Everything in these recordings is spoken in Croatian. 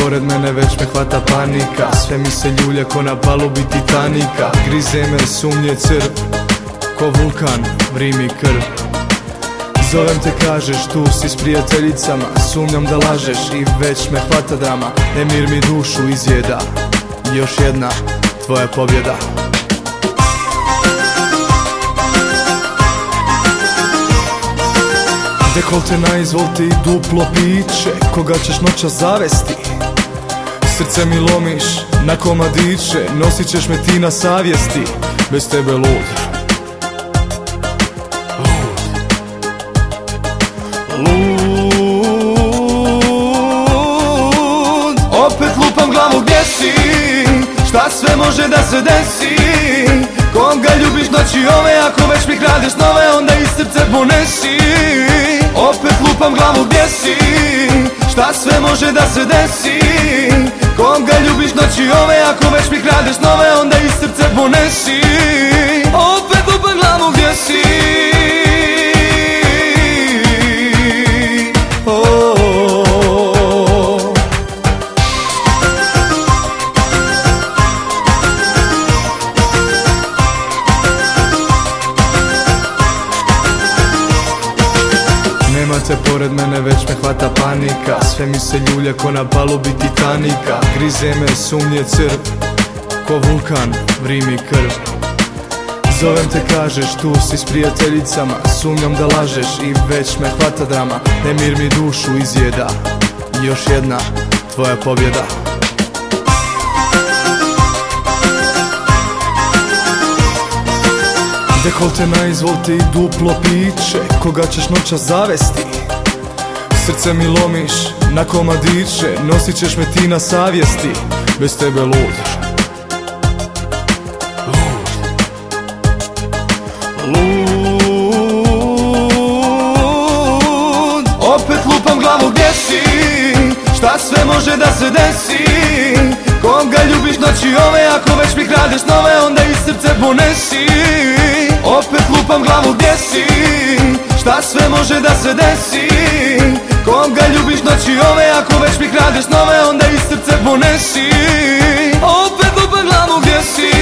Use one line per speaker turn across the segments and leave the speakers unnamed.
pored mene već me hvata panika. Sve mi se ljulja ko na palubi Titanika. Grize me sumnje crv, ko vulkan vrimi krv. Zovem te, kažeš tu si s prijateljicama. Sumnjam da lažeš i već me hvata drama. Nemir mi dušu izjeda, još jedna tvoja pobjeda. Dekolte na izvol ti duplo piće, koga ćeš noćas zavesti. Srce mi lomiš na komadiće, nosit ćeš me ti na savjesti. Bez tebe lud. Opet lupam glavu gdje si, šta sve može da se desi. Koga ljubiš noći ove, ako već mi kradeš nove, onda iz srce ponesi. Opet lupam glavu gdje si, šta sve može da se desi. Koga ljubiš noći ove, ako već mi kradeš nove, onda iz srce ponesi. Opet lupam glavu gdje si. Nemate pored mene već me hvata panika. Sve mi se ljulja ko na palubi Titanika. Grize me sumnje crv, ko vulkan vrimi krv. Zovem te, kažeš tu si s prijateljicama. Sumnjam da lažeš i već me hvata drama. Nemir mi dušu izjeda, još jedna tvoja pobjeda. Dekolte na izvol ti duplo piće, koga ćeš noćas zavesti. Srce mi lomiš na komadiće, nosit ćeš me ti na savjesti. Bez tebe lud. Opet lupam glavu gdje si, šta sve može da se desi. Koga ljubiš noći ove, ako već mi kradeš nove, onda iz srce ponesi. Opet lupam glavu gdje si, šta sve može da se desi. Koga ljubiš noći ove, ako već mi kradeš nove, onda iz srce ponesi. Opet lupam glavu gdje si.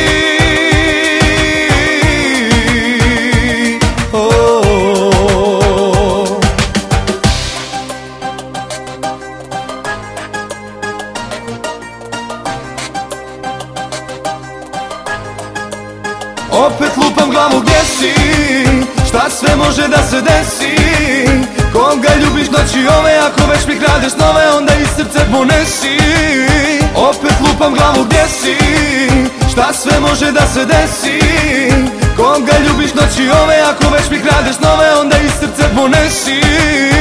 Opet lupam glavu gdje si, šta sve može da se desi. Koga ljubiš noći ove, ako već mi kradeš nove, onda iz srce ponesi. Opet lupam glavu gdje si, šta sve može da se desi. Koga ljubiš noći ove, ako već mi kradeš nove, onda iz srce ponesi.